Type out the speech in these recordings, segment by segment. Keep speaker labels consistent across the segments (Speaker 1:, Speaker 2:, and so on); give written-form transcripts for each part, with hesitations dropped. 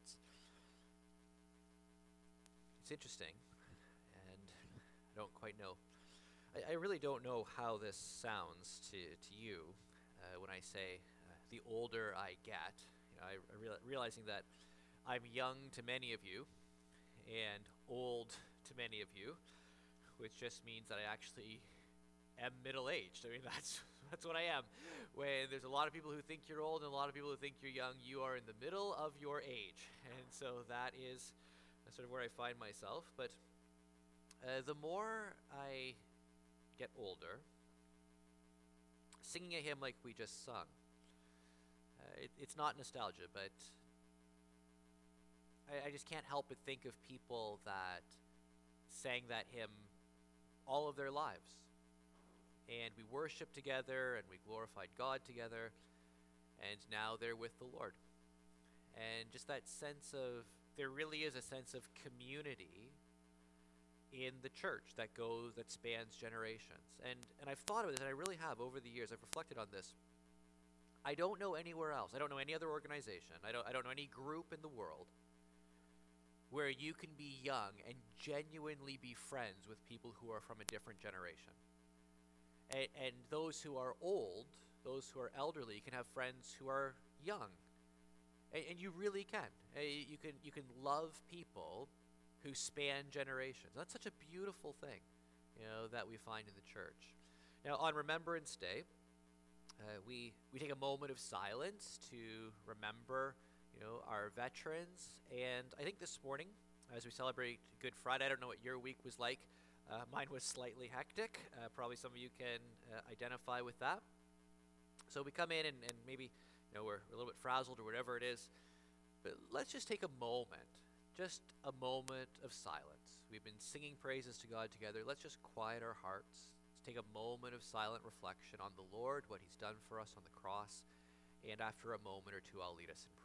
Speaker 1: It's interesting, and I don't quite know. I really don't know how this sounds to you when I say the older I get. Realizing that I'm young to many of you and old to many of you, which just means that I actually am middle-aged. I mean, that's what I am. When there's a lot of people who think you're old and a lot of people who think you're young, you are in the middle of your age, and so that is sort of where I find myself. But the more I get older, singing a hymn like we just sung, it's not nostalgia, but I just can't help but think of people that sang that hymn all of their lives. And we worshiped together and we glorified God together, and now they're with the Lord. And just that sense of, there really is a sense of community in the church that spans generations. And I've thought of this, and I really have over the years. I've reflected on this. I don't know anywhere else. I don't know any other organization. I don't know any group in the world where you can be young and genuinely be friends with people who are from a different generation. And those who are old, those who are elderly, can have friends who are young. And you really can. You can love people who span generations. That's such a beautiful thing, that we find in the church. Now, on Remembrance Day, we take a moment of silence to remember, our veterans. And I think this morning, as we celebrate Good Friday, I don't know what your week was like. Mine was slightly hectic. Probably some of you can identify with that. So we come in and maybe, we're a little bit frazzled or whatever it is. But let's just take a moment of silence. We've been singing praises to God together. Let's just quiet our hearts. Let's take a moment of silent reflection on the Lord, what He's done for us on the cross. And after a moment or two, I'll lead us in prayer.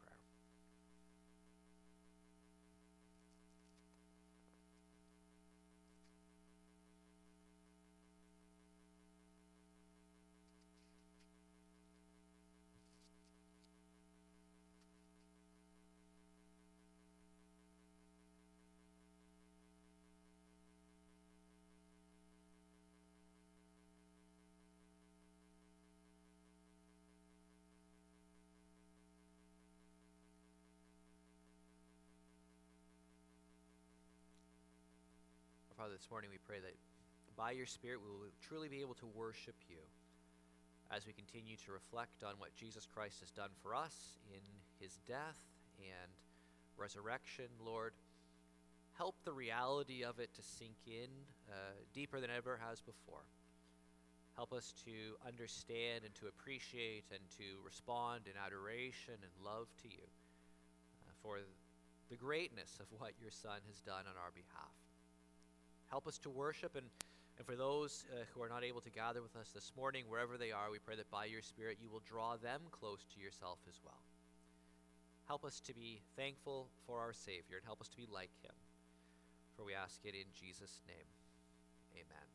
Speaker 1: Father, this morning we pray that by your Spirit we will truly be able to worship you as we continue to reflect on what Jesus Christ has done for us in his death and resurrection. Lord, help the reality of it to sink in deeper than ever has before. Help us to understand and to appreciate and to respond in adoration and love to you for the greatness of what your Son has done on our behalf. Help us to worship, and for those who are not able to gather with us this morning, wherever they are, we pray that by your Spirit you will draw them close to yourself as well. Help us to be thankful for our Savior, and help us to be like him. For we ask it in Jesus' name. Amen.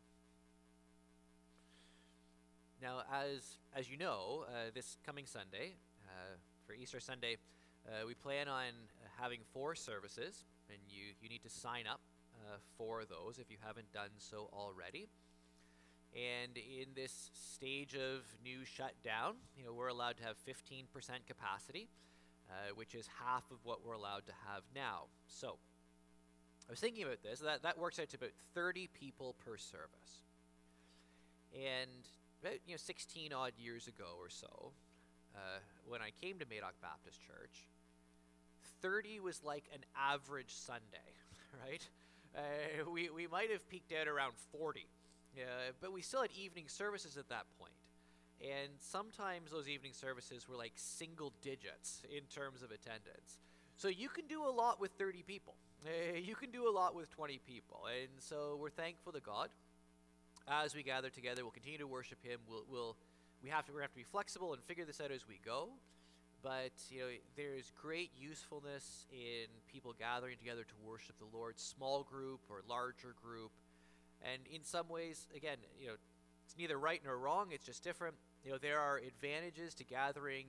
Speaker 1: Now, as you know, this coming Sunday, for Easter Sunday, we plan on having 4 services, and you need to sign up for those if you haven't done so already. And in this stage of new shutdown, we're allowed to have 15% capacity, which is half of what we're allowed to have now. So I was thinking about this. That works out to about 30 people per service. And about 16 odd years ago or so, when I came to Madoc Baptist Church, 30 was like an average Sunday, right? We might have peaked out around 40, but we still had evening services at that point. And sometimes those evening services were like single digits in terms of attendance. So you can do a lot with 30 people. You can do a lot with 20 people. And so we're thankful to God. As we gather together, we'll continue to worship him. We're have to be flexible and figure this out as we go. But there's great usefulness in people gathering together to worship the Lord, small group or larger group. And in some ways, again, it's neither right nor wrong. It's just different. There are advantages to gathering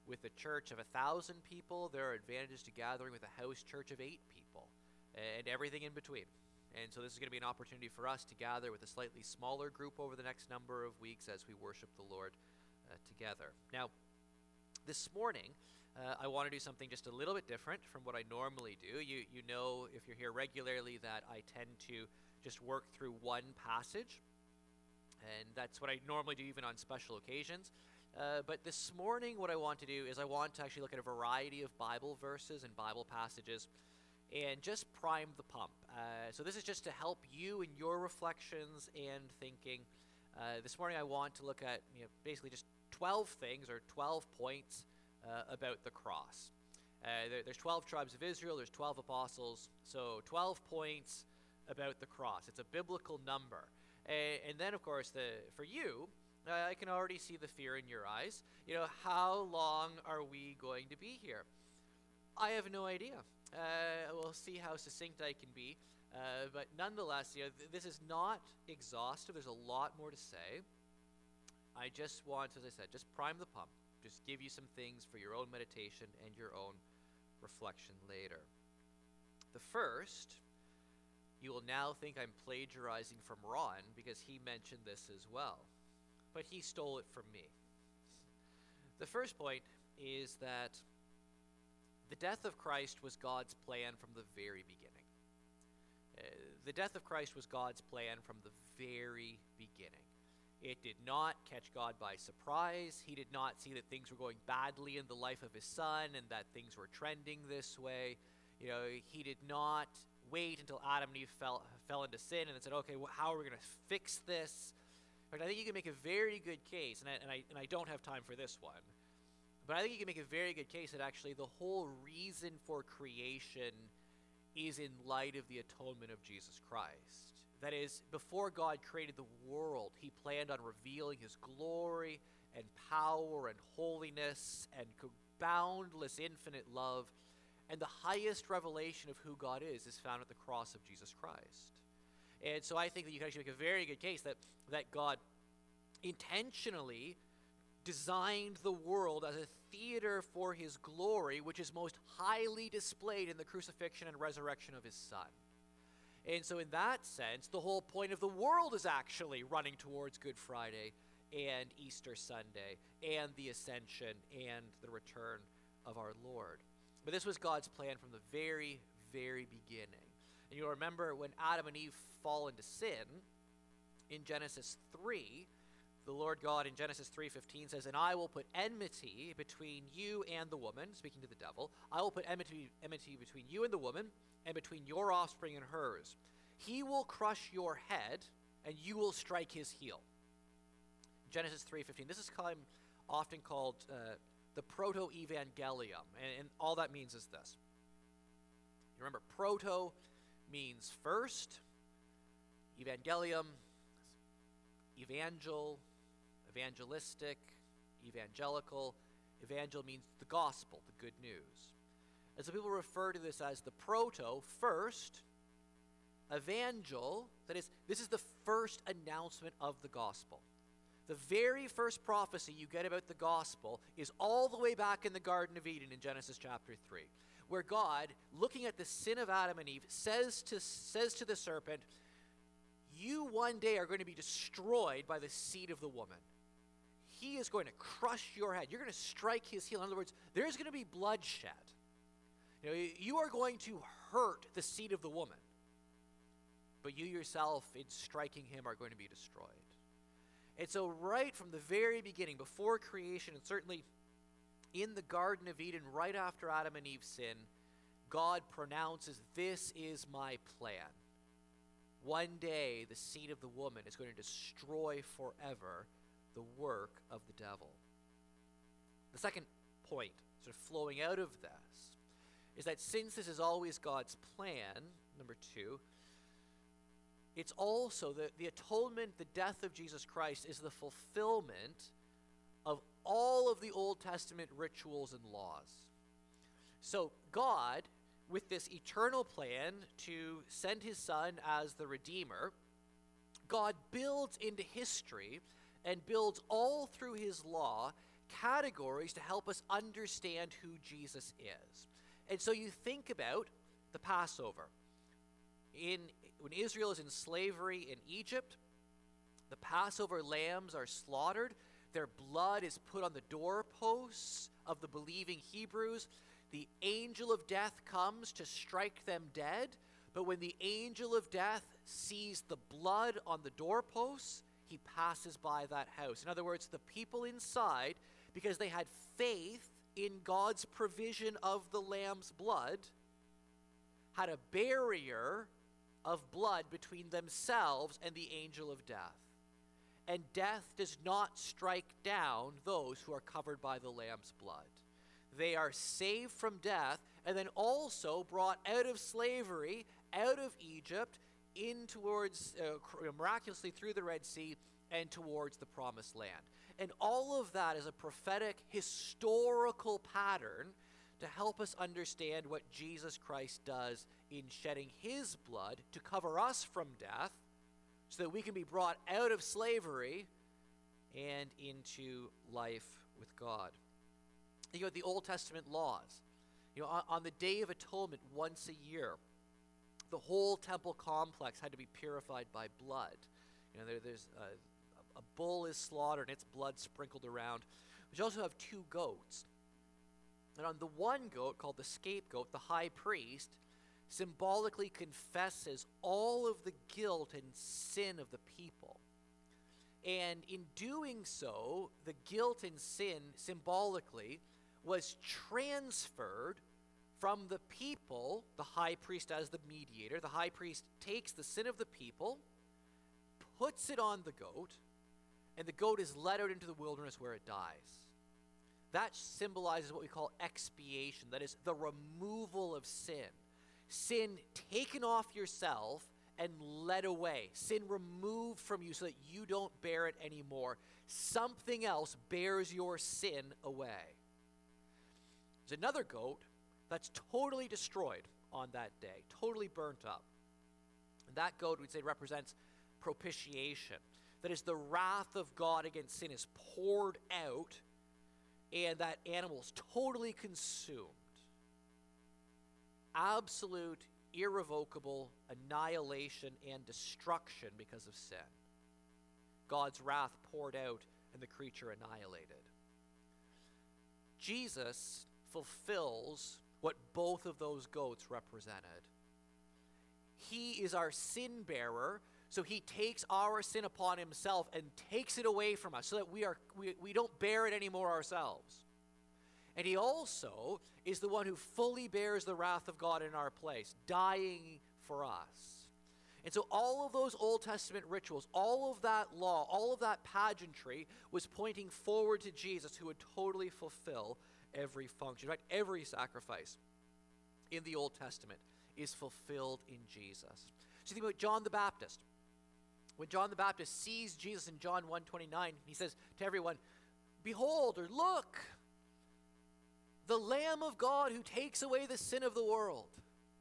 Speaker 1: with a church of 1,000 people, there are advantages to gathering with a house church of 8 people, and everything in between. And so this is going to be an opportunity for us to gather with a slightly smaller group over the next number of weeks as we worship the Lord together. Now, this morning, I want to do something just a little bit different from what I normally do. You know, if you're here regularly, that I tend to just work through one passage, and that's what I normally do even on special occasions. But this morning, what I want to do is I want to actually look at a variety of Bible verses and Bible passages and just prime the pump. So this is just to help you in your reflections and thinking. This morning I want to look at basically just 12 things or 12 points about the cross. There's 12 tribes of Israel, there's 12 apostles, so 12 points about the cross. It's a biblical number. And then, of course, for you, I can already see the fear in your eyes. How long are we going to be here? I have no idea. We'll see how succinct I can be. But nonetheless, this is not exhaustive. There's a lot more to say. I just want, as I said, just prime the pump. Just give you some things for your own meditation and your own reflection later. The first, you will now think I'm plagiarizing from Ron because he mentioned this as well. But he stole it from me. The first point is that the death of Christ was God's plan from the very beginning. The death of Christ was God's plan from the very beginning. It did not catch God by surprise. He did not see that things were going badly in the life of his son and that things were trending this way. He did not wait until Adam and Eve fell into sin and then said, okay, well, how are we going to fix this? But I think you can make a very good case, and I don't have time for this one, but I think you can make a very good case that actually the whole reason for creation is in light of the atonement of Jesus Christ. That is, before God created the world, he planned on revealing his glory and power and holiness and boundless infinite love. And the highest revelation of who God is found at the cross of Jesus Christ. And so I think that you can actually make a very good case that God intentionally designed the world as a theater for his glory, which is most highly displayed in the crucifixion and resurrection of his son. And so in that sense, the whole point of the world is actually running towards Good Friday and Easter Sunday and the ascension and the return of our Lord. But this was God's plan from the very, very beginning. And you'll remember when Adam and Eve fall into sin, in Genesis 3, the Lord God in Genesis 3:15 says, "And I will put enmity between you and the woman," speaking to the devil. "I will put enmity between you and the woman, and between your offspring and hers. He will crush your head, and you will strike his heel." Genesis 3:15. This is often called the proto-evangelium, and all that means is this. You remember, proto means first, evangelium, evangelistic, evangelical. Evangel means the gospel, the good news. And so people refer to this as the proto, first, evangel, that is, this is the first announcement of the gospel. The very first prophecy you get about the gospel is all the way back in the Garden of Eden in Genesis chapter 3, where God, looking at the sin of Adam and Eve, says to the serpent, "You one day are going to be destroyed by the seed of the woman. He is going to crush your head. You're going to strike his heel." In other words, there's going to be bloodshed. You are going to hurt the seed of the woman, but you yourself, in striking him, are going to be destroyed. And so right from the very beginning, before creation, and certainly in the Garden of Eden, right after Adam and Eve sin, God pronounces, "This is my plan. One day, the seed of the woman is going to destroy forever the work of the devil." The second point, sort of flowing out of this, is that since this is always God's plan, number 2, it's also the atonement, the death of Jesus Christ, is the fulfillment of all of the Old Testament rituals and laws. So God, with this eternal plan to send his son as the Redeemer, God builds into history and builds all through his law categories to help us understand who Jesus is. And so you think about the Passover. When Israel is in slavery in Egypt, the Passover lambs are slaughtered. Their blood is put on the doorposts of the believing Hebrews. The angel of death comes to strike them dead. But when the angel of death sees the blood on the doorposts, he passes by that house. In other words, the people inside, because they had faith in God's provision of the lamb's blood, had a barrier of blood between themselves and the angel of death. And death does not strike down those who are covered by the lamb's blood. They are saved from death and then also brought out of slavery, out of Egypt, in towards, miraculously through the Red Sea and towards the Promised Land. And all of that is a prophetic, historical pattern to help us understand what Jesus Christ does in shedding his blood to cover us from death so that we can be brought out of slavery and into life with God. You know, the Old Testament laws. You know, on the Day of Atonement once a year, the whole temple complex had to be purified by blood. You know, there's a bull is slaughtered and its blood sprinkled around. We also have two goats. And on the one goat, called the scapegoat, the high priest symbolically confesses all of the guilt and sin of the people. And in doing so, the guilt and sin symbolically was transferred from the people, the high priest as the mediator. The high priest takes the sin of the people, puts it on the goat, and the goat is led out into the wilderness where it dies. That symbolizes what we call expiation, that is the removal of sin. Sin taken off yourself and led away. Sin removed from you so that you don't bear it anymore. Something else bears your sin away. There's another goat that's totally destroyed on that day, totally burnt up. And that goat, we'd say, represents propitiation. That is, the wrath of God against sin is poured out, and that animal is totally consumed. Absolute, irrevocable annihilation and destruction because of sin. God's wrath poured out and the creature annihilated. Jesus fulfills what both of those goats represented. He is our sin bearer, so he takes our sin upon himself and takes it away from us so that we don't bear it anymore ourselves. And he also is the one who fully bears the wrath of God in our place, dying for us. And so all of those Old Testament rituals, all of that law, all of that pageantry was pointing forward to Jesus, who would totally fulfill every function. In fact, every sacrifice in the Old Testament is fulfilled in Jesus. So think about John the Baptist. When John the Baptist sees Jesus in John 1:29, he says to everyone, "Behold," or "Look, the Lamb of God who takes away the sin of the world."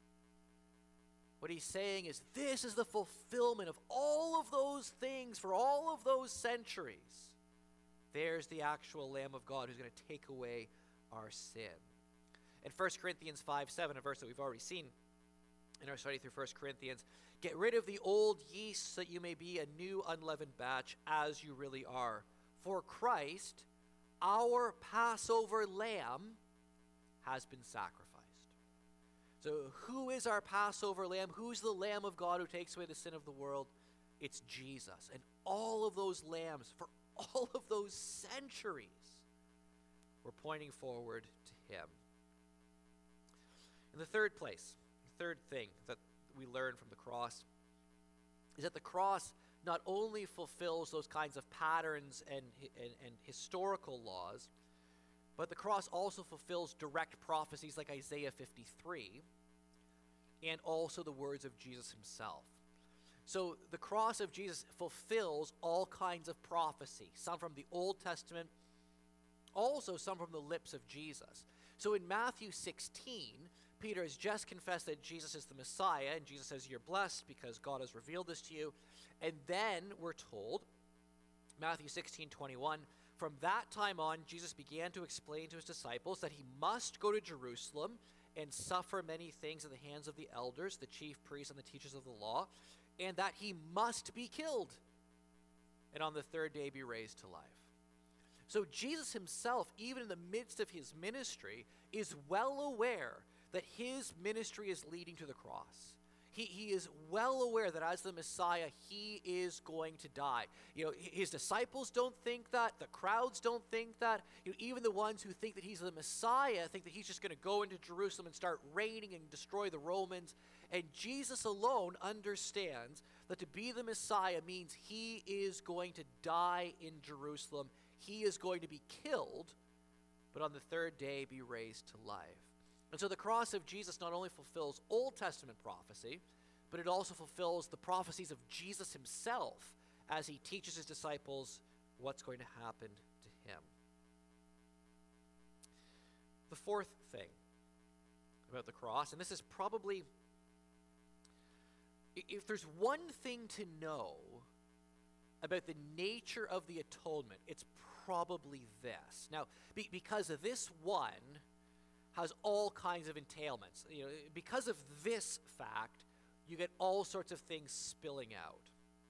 Speaker 1: What he's saying is, this is the fulfillment of all of those things for all of those centuries. There's the actual Lamb of God who's going to take away our sin. In 1 Corinthians 5:7, a verse that we've already seen in our study through 1 Corinthians, "Get rid of the old yeast so that you may be a new unleavened batch as you really are. For Christ, our Passover lamb, has been sacrificed." So who is our Passover lamb? Who's the Lamb of God who takes away the sin of the world? It's Jesus. And all of those lambs for all of those centuries were pointing forward to him. In the third place, the third thing that we learn from the cross is that the cross not only fulfills those kinds of patterns and historical laws, but the cross also fulfills direct prophecies like Isaiah 53 and also the words of Jesus himself. So the cross of Jesus fulfills all kinds of prophecy, some from the Old Testament, also some from the lips of Jesus. So in Matthew 16, Peter has just confessed that Jesus is the Messiah, and Jesus says, "You're blessed because God has revealed this to you." And then we're told, Matthew 16:21, From that time on, Jesus began to explain to his disciples that he must go to Jerusalem and suffer many things at the hands of the elders, the chief priests, and the teachers of the law, and that he must be killed, and on the third day be raised to life. So Jesus himself, even in the midst of his ministry, is well aware that his ministry is leading to the cross. He is well aware that as the Messiah, he is going to die. His disciples don't think that. The crowds don't think that. Even the ones who think that he's the Messiah think that he's just going to go into Jerusalem and start reigning and destroy the Romans. And Jesus alone understands that to be the Messiah means he is going to die in Jerusalem. He is going to be killed, but on the third day be raised to life. And so the cross of Jesus not only fulfills Old Testament prophecy, but it also fulfills the prophecies of Jesus himself as he teaches his disciples what's going to happen to him. The fourth thing about the cross, and this is probably, if there's one thing to know about the nature of the atonement, it's probably this. Now, because of this one has all kinds of entailments. Because of this fact, you get all sorts of things spilling out.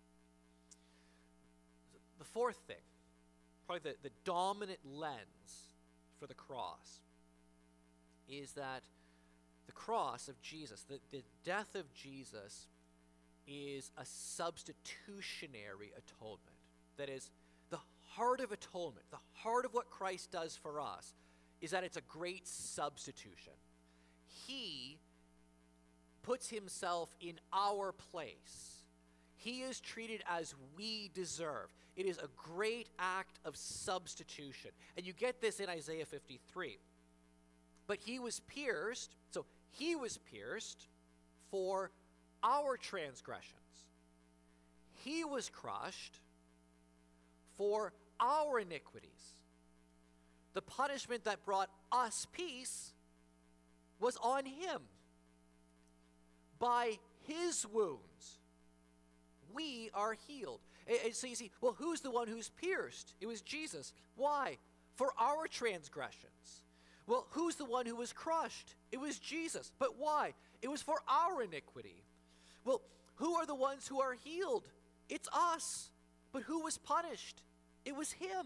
Speaker 1: The fourth thing, probably the dominant lens for the cross, is that the cross of Jesus, the death of Jesus, is a substitutionary atonement. That is, the heart of atonement, the heart of what Christ does for us, is that it's a great substitution. He puts himself in our place. He is treated as we deserve. It is a great act of substitution. And you get this in Isaiah 53. But he was pierced, so he was pierced for our transgressions. He was crushed for our iniquities. The punishment that brought us peace was on him. By his wounds, we are healed. And so you see, well, who's the one who's pierced? It was Jesus. Why? For our transgressions. Well, who's the one who was crushed? It was Jesus. But why? It was for our iniquity. Well, who are the ones who are healed? It's us. But who was punished? It was him.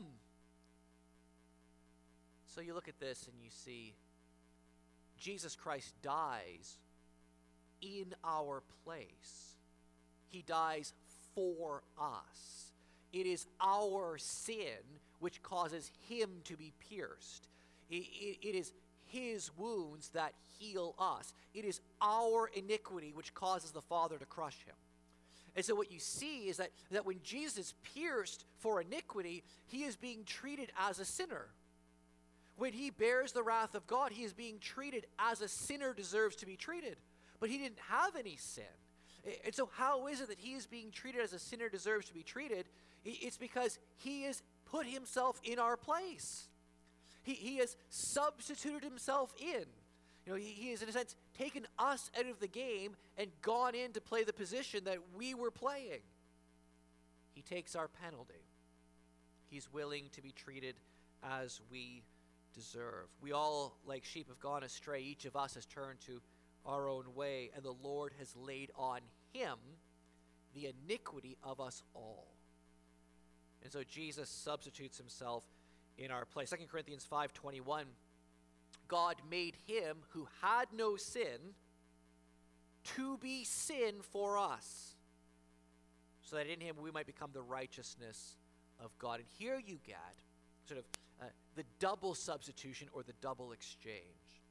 Speaker 1: So you look at this and you see Jesus Christ dies in our place. He dies for us. It is our sin which causes him to be pierced. It is his wounds that heal us. It is our iniquity which causes the Father to crush him. And so what you see is that when Jesus is pierced for iniquity, he is being treated as a sinner. When he bears the wrath of God, he is being treated as a sinner deserves to be treated. But he didn't have any sin. And so how is it that he is being treated as a sinner deserves to be treated? It's because he has put himself in our place. He has substituted himself in. He has, in a sense, taken us out of the game and gone in to play the position that we were playing. He takes our penalty. He's willing to be treated as we deserve. We all, like sheep, have gone astray. Each of us has turned to our own way, and the Lord has laid on him the iniquity of us all. And so Jesus substitutes himself in our place. 2 Corinthians 5:21, God made him who had no sin to be sin for us, so that in him we might become the righteousness of God. And here you get sort of the double substitution or the double exchange.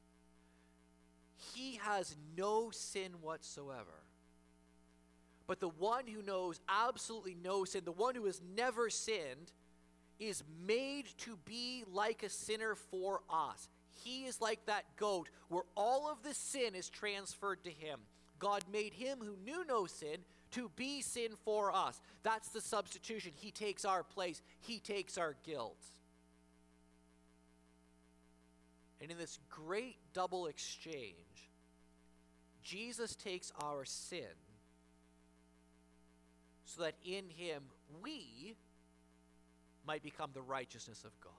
Speaker 1: He has no sin whatsoever. But the one who knows absolutely no sin, the one who has never sinned, is made to be like a sinner for us. He is like that goat where all of the sin is transferred to him. God made him who knew no sin to be sin for us. That's the substitution. He takes our place. He takes our guilt. And in this great double exchange, Jesus takes our sin so that in him we might become the righteousness of God.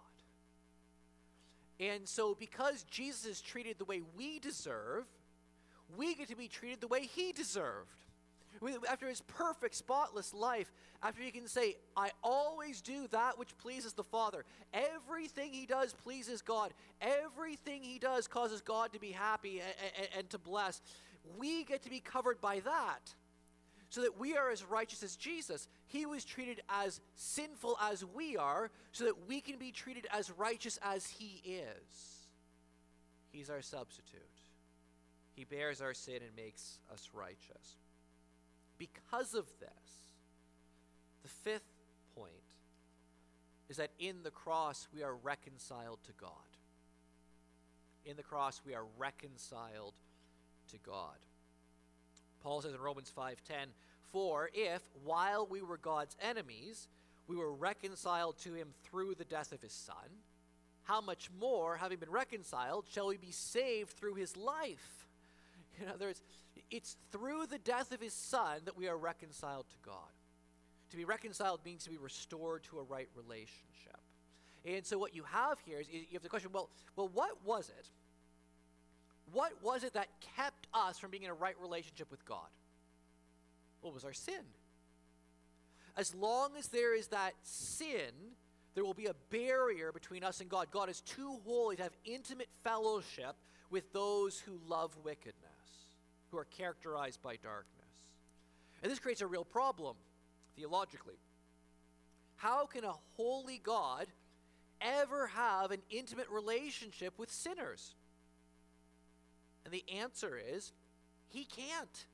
Speaker 1: And so because Jesus is treated the way we deserve, we get to be treated the way he deserved. After his perfect, spotless life, after he can say, I always do that which pleases the Father. Everything he does pleases God. Everything he does causes God to be happy and to bless. We get to be covered by that, so that we are as righteous as Jesus. He was treated as sinful as we are, so that we can be treated as righteous as he is. He's our substitute. He bears our sin and makes us righteous. Because of this, the fifth point is that in the cross we are reconciled to God. In the cross we are reconciled to God. Paul says in Romans 5:10, for if, while we were God's enemies, we were reconciled to him through the death of his Son, how much more, having been reconciled, shall we be saved through his life? In other words, it's through the death of his Son that we are reconciled to God. To be reconciled means to be restored to a right relationship. And so what you have here is you have the question, well, what was it? What was it that kept us from being in a right relationship with God? Well, it was our sin. As long as there is that sin, there will be a barrier between us and God. God is too holy to have intimate fellowship with those who love wickedness, who are characterized by darkness. And this creates a real problem theologically. How can a holy God ever have an intimate relationship with sinners? And the answer is, he can't.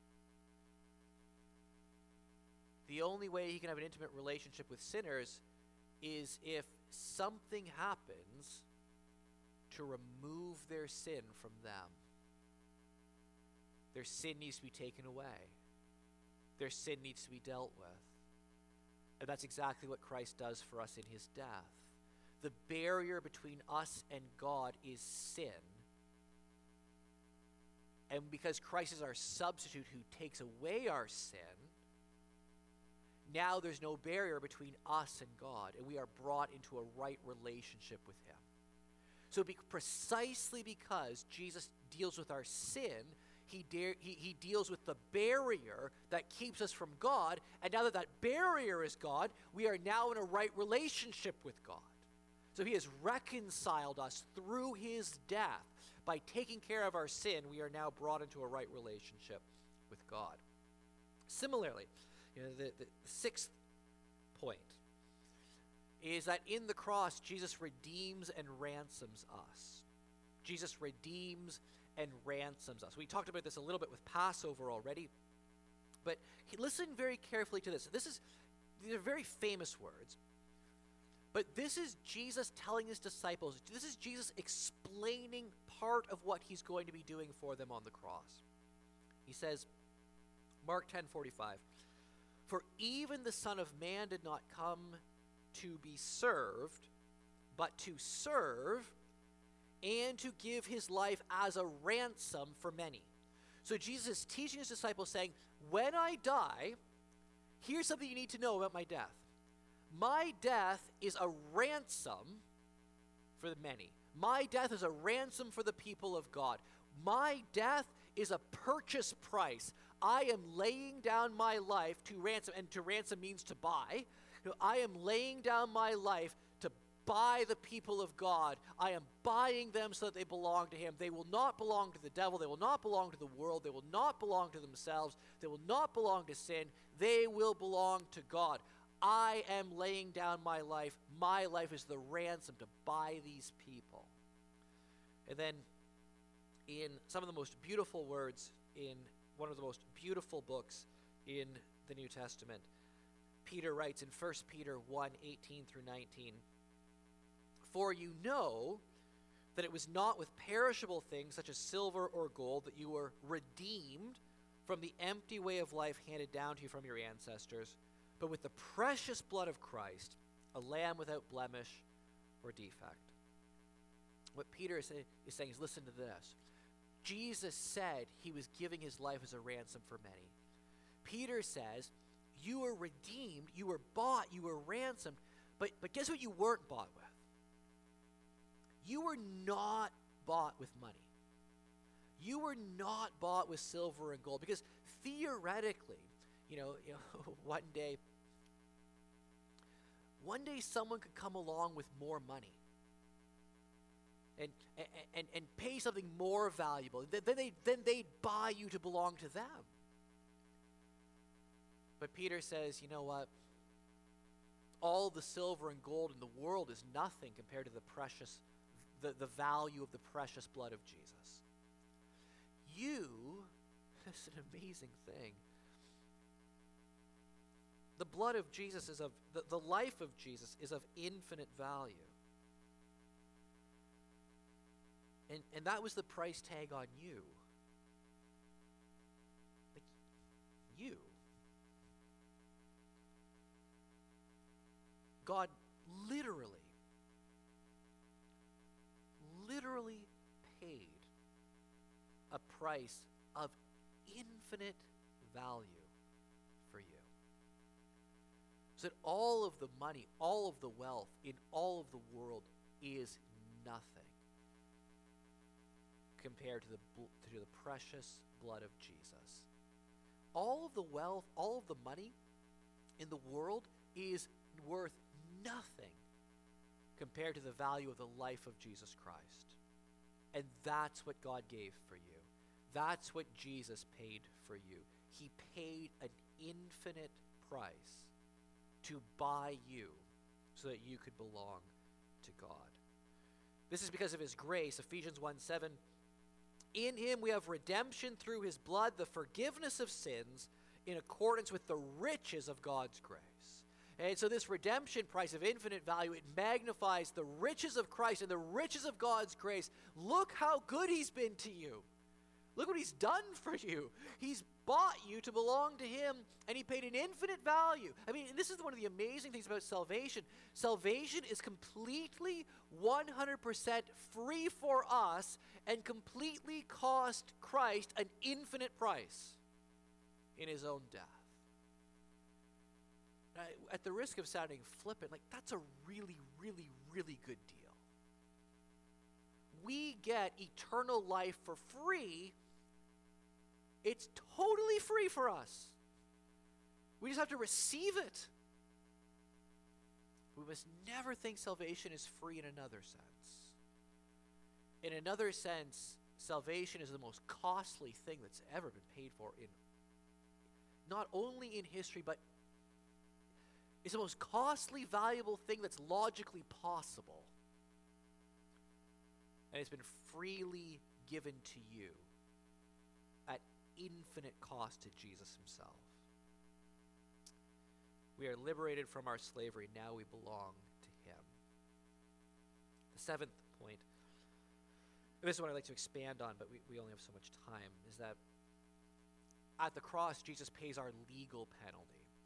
Speaker 1: The only way he can have an intimate relationship with sinners is if something happens to remove their sin from them. Their sin needs to be taken away. Their sin needs to be dealt with. And that's exactly what Christ does for us in his death. The barrier between us and God is sin. And because Christ is our substitute who takes away our sin, now there's no barrier between us and God, and we are brought into a right relationship with him. So precisely because Jesus deals with our sin, he deals with the barrier that keeps us from God, and now that that barrier is God, we are now in a right relationship with God. So he has reconciled us through his death. By taking care of our sin, we are now brought into a right relationship with God. Similarly, the sixth point is that in the cross, Jesus redeems and ransoms us. Jesus redeems and ransoms us. We talked about this a little bit with Passover already, but listen very carefully to this. These are very famous words, but this is Jesus telling his disciples, this is Jesus explaining part of what he's going to be doing for them on the cross. He says, Mark 10:45, for even the Son of Man did not come to be served, but to serve and to give his life as a ransom for many. So Jesus is teaching his disciples, saying, when I die, here's something you need to know about my death. My death is a ransom for the many. My death is a ransom for the people of God. My death is a purchase price. I am laying down my life to ransom, and to ransom means to buy. I am laying down my life to buy the people of God. I am buying them so that they belong to him. They will not belong to the devil. They will not belong to the world. They will not belong to themselves. They will not belong to sin. They will belong to God. I am laying down my life. My life is the ransom to buy these people. And then in some of the most beautiful words in one of the most beautiful books in the New Testament, Peter writes in 1 Peter 1:18 through 19, for you know that it was not with perishable things such as silver or gold that you were redeemed from the empty way of life handed down to you from your ancestors, but with the precious blood of Christ, a lamb without blemish or defect. What Peter is saying is, listen to this. Jesus said he was giving his life as a ransom for many. Peter says, you were redeemed, you were bought, you were ransomed, But guess what you weren't bought with? You were not bought with money. You were not bought with silver and gold, because theoretically, one day someone could come along with more money and pay something more valuable. Then they'd buy you to belong to them. But Peter says, you know what? All the silver and gold in the world is nothing compared to the value of the precious blood of Jesus. That's an amazing thing. The blood of Jesus is the life of Jesus is of infinite value. And that was the price tag on you. Like, you. God literally paid a price of infinite value for you. So that all of the money, all of the wealth in all of the world is nothing compared to the precious blood of Jesus. All of the wealth, all of the money in the world is worth nothing compared to the value of the life of Jesus Christ. And that's what God gave for you. That's what Jesus paid for you. He paid an infinite price to buy you so that you could belong to God. This is because of his grace. Ephesians 1:7. In him we have redemption through his blood, the forgiveness of sins, in accordance with the riches of God's grace. And so this redemption price of infinite value, it magnifies the riches of Christ and the riches of God's grace. Look how good he's been to you. Look what he's done for you. He's bought you to belong to him, and he paid an infinite value. I mean, this is one of the amazing things about salvation. Salvation is completely 100% free for us and completely cost Christ an infinite price in his own death. At the risk of sounding flippant, like, that's a really, really, really good deal. We get eternal life for free. It's totally free for us. We just have to receive it. We must never think salvation is free in another sense. In another sense, salvation is the most costly thing that's ever been paid for, in not only in history, but it's the most costly, valuable thing that's logically possible. And it's been freely given to you at infinite cost to Jesus himself. We are liberated from our slavery. Now we belong to him. The seventh point, this is what I'd like to expand on, but we only have so much time, is that at the cross, Jesus pays our legal penalty.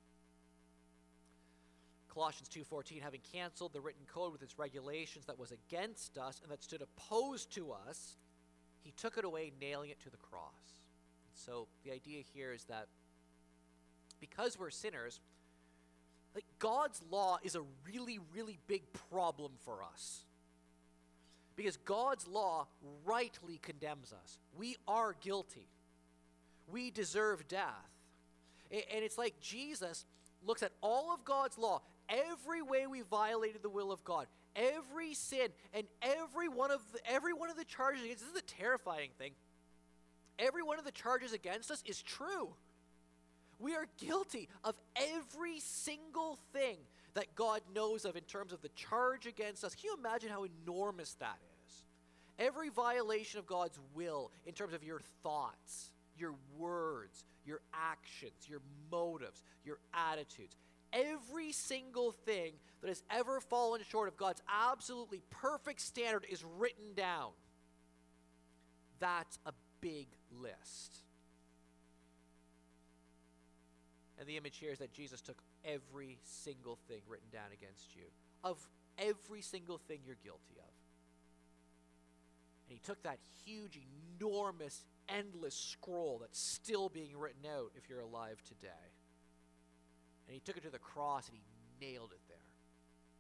Speaker 1: Colossians 2:14, having canceled the written code with its regulations that was against us and that stood opposed to us, he took it away, nailing it to the cross. So the idea here is that because we're sinners, like, God's law is a really, really big problem for us. Because God's law rightly condemns us. We are guilty. We deserve death. And it's like Jesus looks at all of God's law, every way we violated the will of God, every sin, and every one of the charges against us. This is the terrifying thing. Every one of the charges against us is true. We are guilty of every single thing that God knows of in terms of the charge against us. Can you imagine how enormous that is? Every violation of God's will in terms of your thoughts, your words, your actions, your motives, your attitudes. Every single thing that has ever fallen short of God's absolutely perfect standard is written down. That's a big list. And the image here is that Jesus took every single thing written down against you, of every single thing you're guilty of. And he took that huge, enormous, endless scroll that's still being written out if you're alive today. And he took it to the cross and he nailed it there.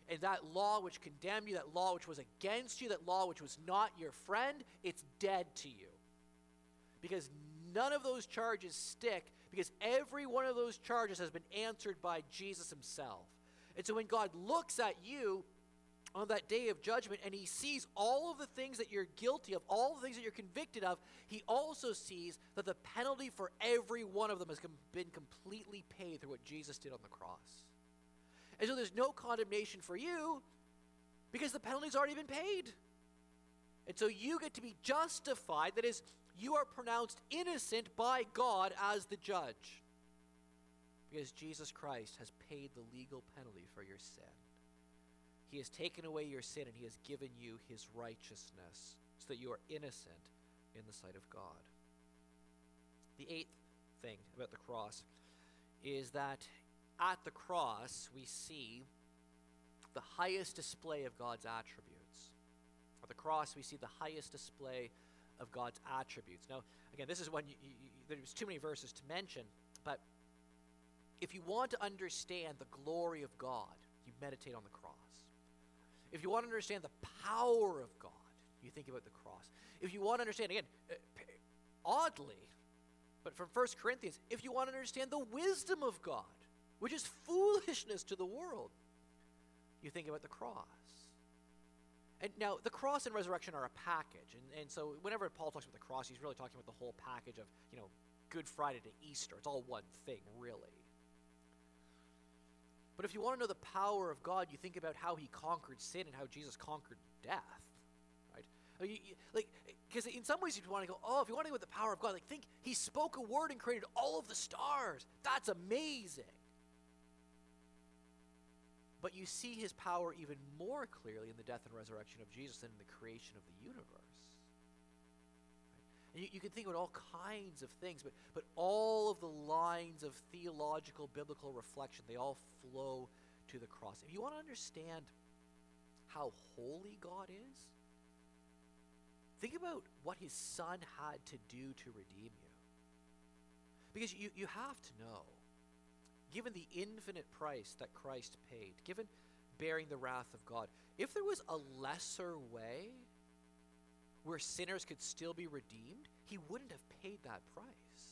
Speaker 1: And that law which condemned you, that law which was against you, that law which was not your friend, it's dead to you. Because none of those charges stick, because every one of those charges has been answered by Jesus himself. And so when God looks at you on that day of judgment and he sees all of the things that you're guilty of, all the things that you're convicted of, he also sees that the penalty for every one of them has been completely paid through what Jesus did on the cross. And so there's no condemnation for you because the penalty's already been paid. And so you get to be justified. That is, you are pronounced innocent by God as the judge. Because Jesus Christ has paid the legal penalty for your sin. He has taken away your sin and he has given you his righteousness so that you are innocent in the sight of God. The eighth thing about the cross is that at the cross we see the highest display of God's attributes. At the cross we see the highest display of God's attributes. Now, again, this is one there's too many verses to mention, but if you want to understand the glory of God, you meditate on the cross. If you want to understand the power of God, you think about the cross. If you want to understand, again, oddly, but from 1 Corinthians, if you want to understand the wisdom of God, which is foolishness to the world, you think about the cross. And now, the cross and resurrection are a package. And so whenever Paul talks about the cross, he's really talking about the whole package of, Good Friday to Easter. It's all one thing, really. But if you want to know the power of God, you think about how he conquered sin and how Jesus conquered death, right? Because in some ways, if you want to go, if you want to know about the power of God, think he spoke a word and created all of the stars. That's amazing. But you see his power even more clearly in the death and resurrection of Jesus than in the creation of the universe. And you can think about all kinds of things, but all of the lines of theological, biblical reflection, they all flow to the cross. If you want to understand how holy God is, think about what his son had to do to redeem you. Because you have to know, given the infinite price that Christ paid, given bearing the wrath of God, if there was a lesser way where sinners could still be redeemed, he wouldn't have paid that price.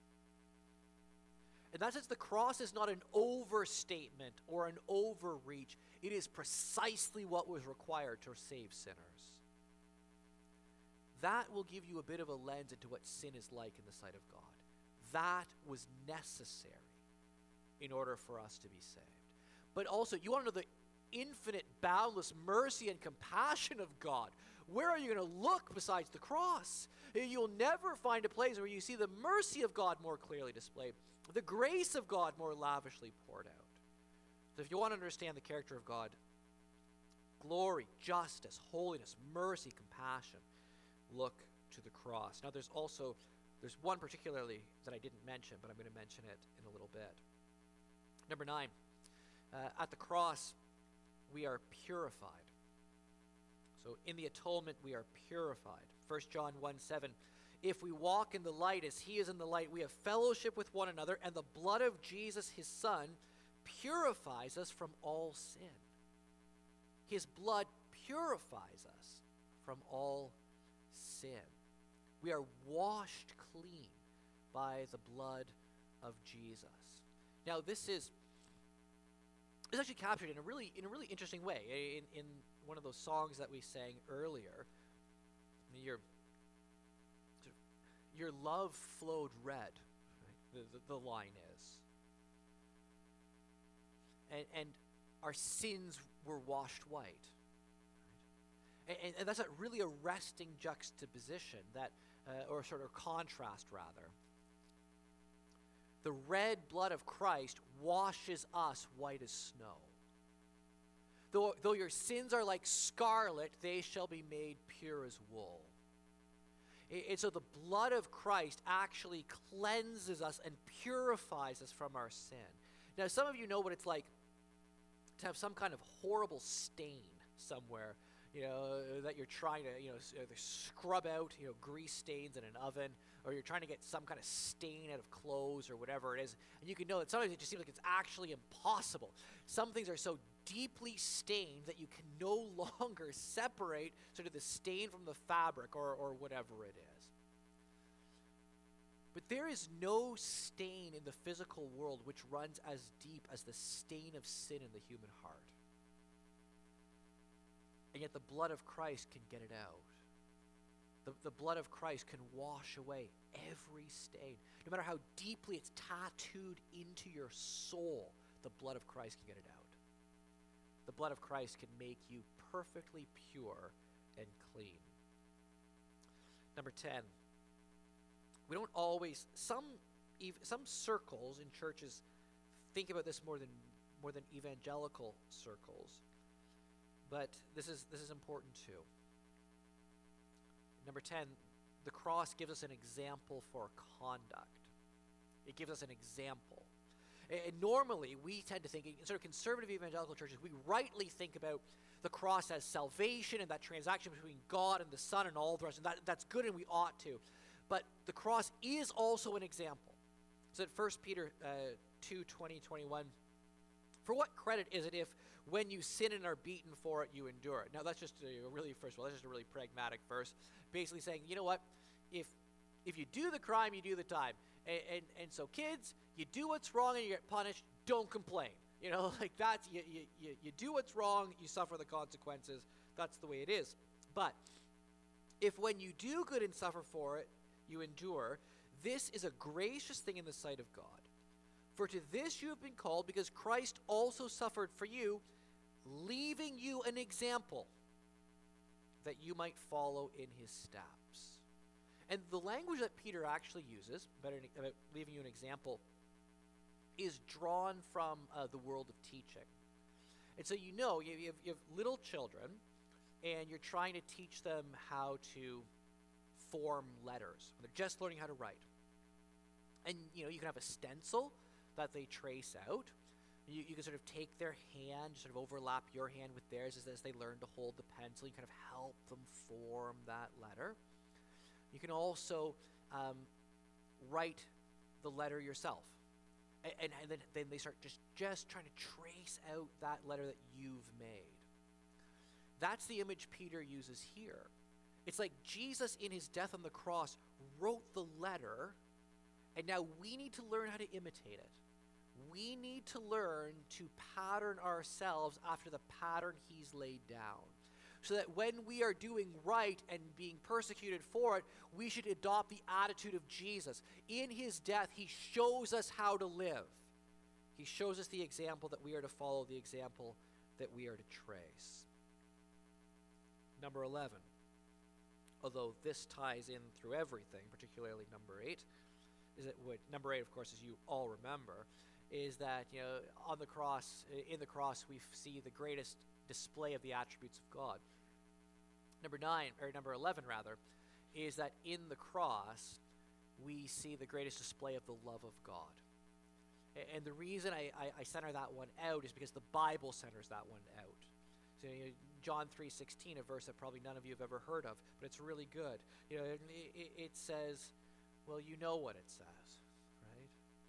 Speaker 1: In that sense, the cross is not an overstatement or an overreach. It is precisely what was required to save sinners. That will give you a bit of a lens into what sin is like in the sight of God. That was necessary in order for us to be saved. But also, you want to know the infinite, boundless mercy and compassion of God. Where are you going to look besides the cross? You'll never find a place where you see the mercy of God more clearly displayed, the grace of God more lavishly poured out. So if you want to understand the character of God, glory, justice, holiness, mercy, compassion, look to the cross. Now there's one particularly that I didn't mention, but I'm going to mention it in a little bit. Number 9, at the cross, we are purified. So in the atonement, we are purified. 1 John 1:7, if we walk in the light as he is in the light, we have fellowship with one another, and the blood of Jesus, his son, purifies us from all sin. His blood purifies us from all sin. We are washed clean by the blood of Jesus. Now, this is actually captured in a really interesting way in one of those songs that we sang earlier. Your love flowed red, right? The line is. And our sins were washed white. Right? And that's a really arresting juxtaposition, or sort of contrast rather. The red blood of Christ washes us white as snow. Though your sins are like scarlet, they shall be made pure as wool. And so the blood of Christ actually cleanses us and purifies us from our sin. Now, some of you know what it's like to have some kind of horrible stain somewhere, that you're trying to, scrub out, grease stains in an oven, or you're trying to get some kind of stain out of clothes or whatever it is, and you can know that sometimes it just seems like it's actually impossible. Some things are so deeply stained that you can no longer separate sort of the stain from the fabric or whatever it is. But there is no stain in the physical world which runs as deep as the stain of sin in the human heart. And yet the blood of Christ can get it out. The blood of Christ can wash away every stain. No matter how deeply it's tattooed into your soul, the blood of Christ can get it out. The blood of Christ can make you perfectly pure and clean. Number 10. We don't always, some circles in churches think about this more than evangelical circles, but this is important too. Number 10, the cross gives us an example for conduct. It gives us an example. And normally, we tend to think, in sort of conservative evangelical churches, we rightly think about the cross as salvation and that transaction between God and the Son and all the rest. And that's good, and we ought to. But the cross is also an example. So at 1 Peter 2, 20, 21, for what credit is it if when you sin and are beaten for it, you endure it? Now that's just a really pragmatic verse. Basically saying, you know what? If you do the crime, you do the time. And so kids, you do what's wrong and you get punished, don't complain. You know, like that's, you do what's wrong, you suffer the consequences. That's the way it is. But if when you do good and suffer for it, you endure, this is a gracious thing in the sight of God. For to this you have been called, because Christ also suffered for you, leaving you an example that you might follow in his steps. And the language that Peter actually uses, about leaving you an example, is drawn from the world of teaching. And so you have little children, and you're trying to teach them how to form letters. They're just learning how to write. And you can have a stencil that they trace out. You can sort of take their hand, sort of overlap your hand with theirs as they learn to hold the pencil. You kind of help them form that letter. You can also write the letter yourself. And then they start just trying to trace out that letter that you've made. That's the image Peter uses here. It's like Jesus in his death on the cross wrote the letter, and now we need to learn how to imitate it. We need to learn to pattern ourselves after the pattern he's laid down. So that when we are doing right and being persecuted for it, we should adopt the attitude of Jesus. In his death, he shows us how to live. He shows us the example that we are to follow, the example that we are to trace. Number 11. Although this ties in through everything, particularly number 8, is that what number 8, of course, as you all remember, is that in the cross we see the greatest display of the attributes of God. Number 11 rather, is that in the cross we see the greatest display of the love of God. And the reason I center that one out is because the Bible centers that one out. So John 3:16, a verse that probably none of you have ever heard of, but it's really good. It says, well, you know what it says, right?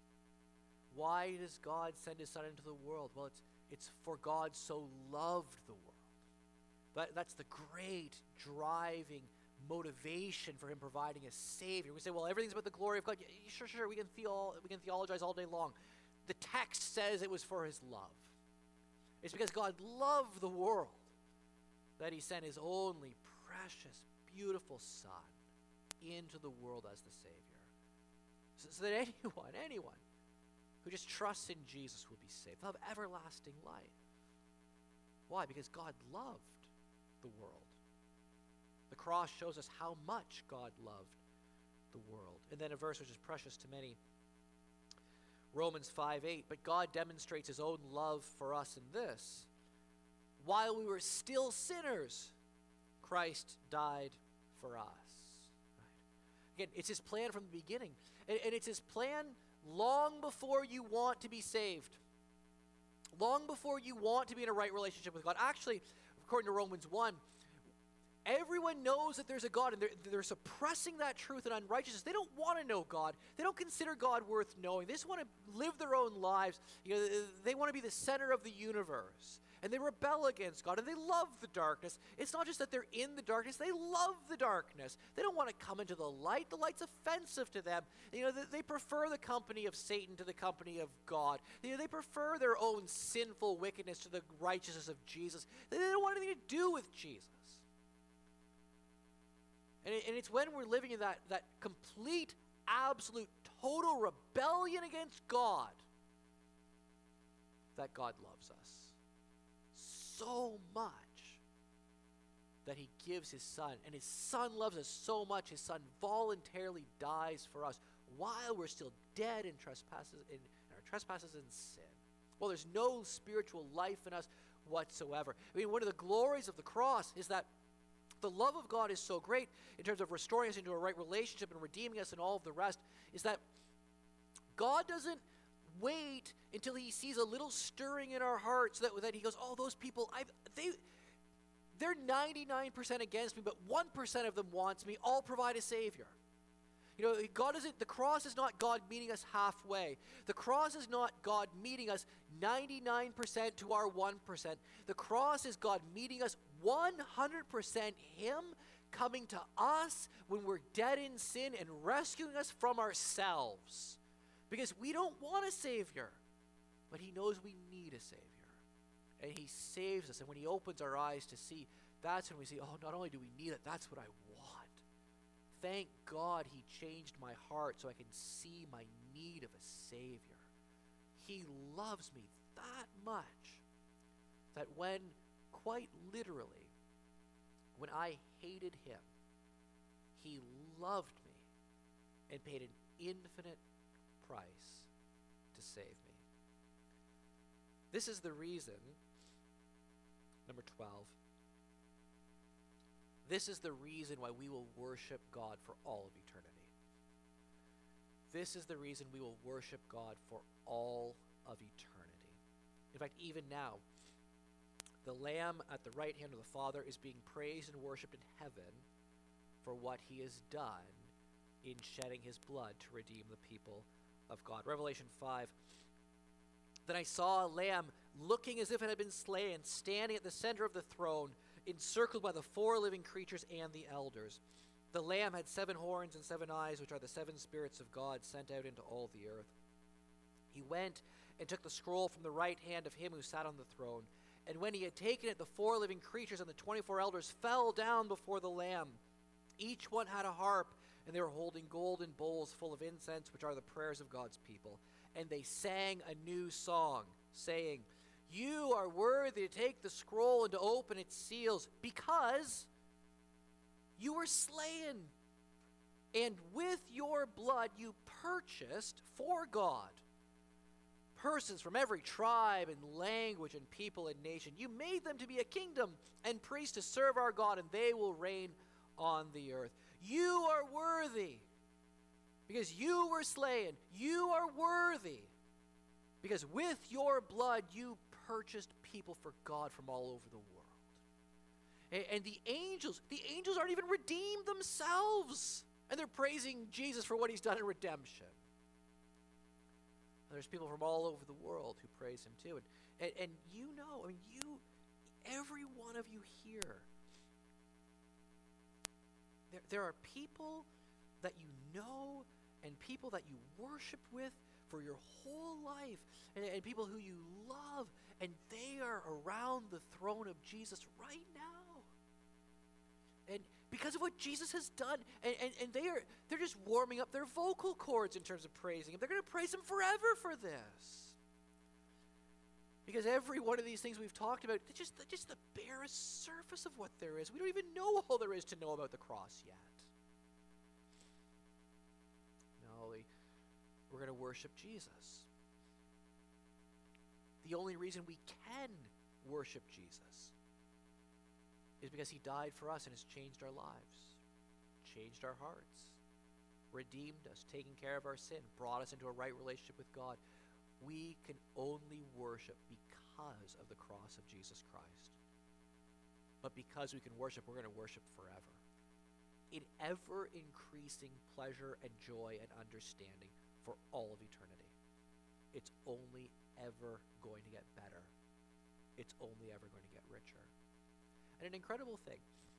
Speaker 1: Why does God send his Son into the world? Well, it's for God so loved the world. That's the great driving motivation for him providing a Savior. We say, well, everything's about the glory of God. Yeah, sure, we can theologize all day long. The text says it was for his love. It's because God loved the world that he sent his only precious, beautiful Son into the world as the Savior. So that anyone who just trusts in Jesus will be saved. They'll have everlasting life. Why? Because God loved the world. The cross shows us how much God loved the world. And then a verse which is precious to many, Romans 5:8, but God demonstrates his own love for us in this: while we were still sinners, Christ died for us. Right? Again, it's his plan from the beginning. And it's his plan long before you want to be saved. Long before you want to be in a right relationship with God. Actually, according to Romans 1, Everyone knows that there's a God, and they're suppressing that truth and unrighteousness. They don't want to know God. They don't consider God worth knowing. They just want to live their own lives. They want to be the center of the universe. And they rebel against God, and they love the darkness. It's not just that they're in the darkness, they love the darkness. They don't want to come into the light. The light's offensive to them. They prefer the company of Satan to the company of God. They prefer their own sinful wickedness to the righteousness of Jesus. They don't want anything to do with Jesus. And it's when we're living in that complete, absolute, total rebellion against God that God loves us so much that he gives his Son. And his Son loves us so much, his Son voluntarily dies for us while we're still dead in our trespasses and sin. Well, there's no spiritual life in us whatsoever. I mean, one of the glories of the cross is that the love of God is so great in terms of restoring us into a right relationship and redeeming us and all of the rest, is that God doesn't wait until he sees a little stirring in our hearts that he goes, oh, those people, they're 99% against me, but 1% of them wants me. I'll provide a Savior. The cross is not God meeting us halfway. The cross is not God meeting us 99% to our 1%. The cross is God meeting us 100%, him coming to us when we're dead in sin and rescuing us from ourselves. Because we don't want a Savior, but he knows we need a Savior. And he saves us. And when he opens our eyes to see, that's when we see, oh, not only do we need it, that's what I want. Thank God he changed my heart so I can see my need of a Savior. He loves me that much that when, quite literally, when I hated him, he loved me and paid an infinite price to save me. This is the reason, number 12, this is the reason why we will worship God for all of eternity. This is the reason we will worship God for all of eternity. In fact, even now, the Lamb at the right hand of the Father is being praised and worshipped in heaven for what he has done in shedding his blood to redeem the people of God. Revelation 5. Then I saw a lamb looking as if it had been slain, standing at the center of the throne, encircled by the 4 living creatures and the elders. The lamb had 7 horns and 7 eyes, which are the 7 spirits of God sent out into all the earth. He went and took the scroll from the right hand of him who sat on the throne. And when he had taken it, the 4 living creatures and the 24 elders fell down before the Lamb. Each one had a harp, and they were holding golden bowls full of incense, which are the prayers of God's people. And they sang a new song, saying, "You are worthy to take the scroll and to open its seals, because you were slain, and with your blood you purchased for God persons from every tribe and language and people and nation. You made them to be a kingdom and priests to serve our God, and they will reign on the earth. You are worthy because you were slain. You are worthy because with your blood you purchased people for God from all over the world." And the angels aren't even redeemed themselves, and they're praising Jesus for what he's done in redemption. There's people from all over the world who praise him too. And every one of you here, there are people that you know and people that you worship with for your whole life, and people who you love, and they are around the throne of Jesus right now. And because of what Jesus has done, and they're just warming up their vocal cords in terms of praising him. They're going to praise him forever for this. Because every one of these things we've talked about, they're just the barest surface of what there is. We don't even know all there is to know about the cross yet. No, we're going to worship Jesus. The only reason we can worship Jesus is because he died for us and has changed our lives, changed our hearts, redeemed us, taken care of our sin, brought us into a right relationship with God. We can only worship because of the cross of Jesus Christ. but because we can worship, we're going to worship forever. In ever increasing pleasure and joy and understanding for all of eternity. It's only ever going to get better. It's only ever going to get richer. And an incredible thing,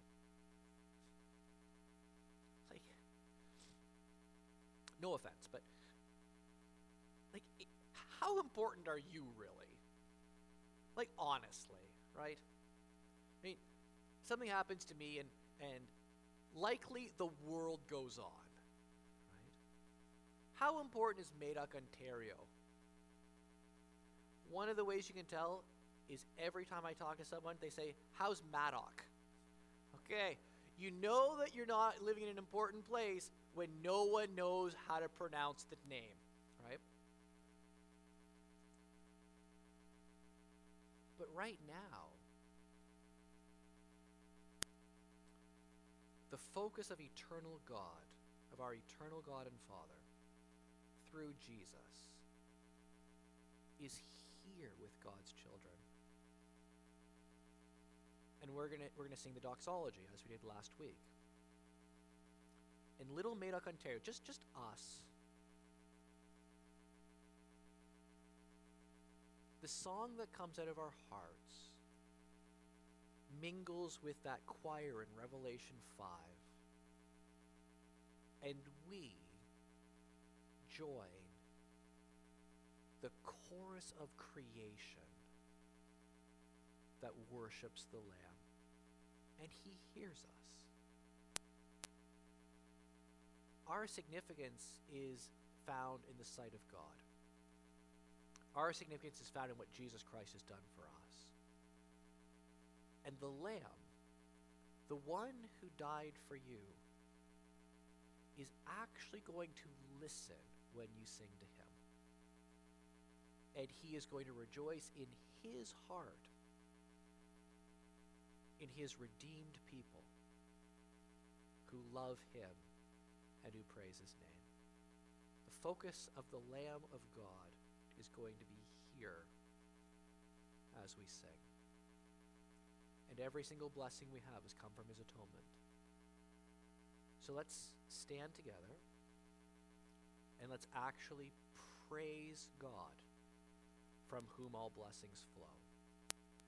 Speaker 1: like, no offense, but like, how important are you really? Like, honestly, right? I mean, something happens to me and likely the world goes on, right? How important is Madoc, Ontario? One of the ways you can tell is every time I talk to someone, they say, how's Madoc? Okay, you know that you're not living in an important place when no one knows how to pronounce the name, right? But right now, the focus of eternal God, of our eternal God and Father, through Jesus, is here with God's children. And we're gonna sing the doxology as we did last week. In Little Madoc, Ontario, just us. The song that comes out of our hearts mingles with that choir in Revelation 5. And we join the chorus of creation that worships the Lamb. And he hears us. Our significance is found in the sight of God. Our significance is found in what Jesus Christ has done for us. And the Lamb, the one who died for you, is actually going to listen when you sing to him. And he is going to rejoice in his heart, in his redeemed people who love him and who praise his name. The focus of the Lamb of God is going to be here as we sing. And every single blessing we have has come from his atonement. So let's stand together and let's actually praise God, from whom all blessings flow.